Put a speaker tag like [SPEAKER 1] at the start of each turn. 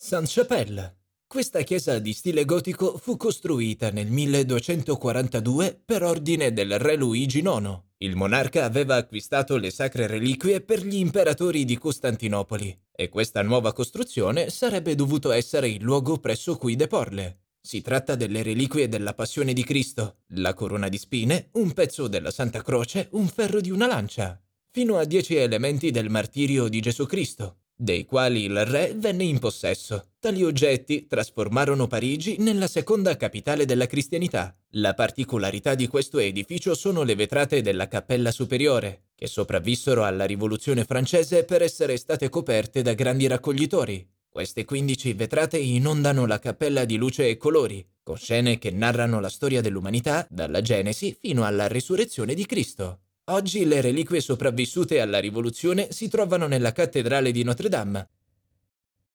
[SPEAKER 1] Sainte-Chapelle. Questa chiesa di stile gotico fu costruita nel 1242 per ordine del re Luigi IX. Il monarca aveva acquistato le sacre reliquie per gli imperatori di Costantinopoli e questa nuova costruzione sarebbe dovuto essere il luogo presso cui deporle. Si tratta delle reliquie della Passione di Cristo, la corona di spine, un pezzo della Santa Croce, un ferro di una lancia, fino a 10 elementi del martirio di Gesù Cristo, dei quali il re venne in possesso. Tali oggetti trasformarono Parigi nella seconda capitale della cristianità. La particolarità di questo edificio sono le vetrate della cappella superiore, che sopravvissero alla Rivoluzione francese per essere state coperte da grandi raccoglitori. Queste 15 vetrate inondano la cappella di luce e colori, con scene che narrano la storia dell'umanità dalla Genesi fino alla risurrezione di Cristo. Oggi le reliquie sopravvissute alla rivoluzione si trovano nella cattedrale di Notre Dame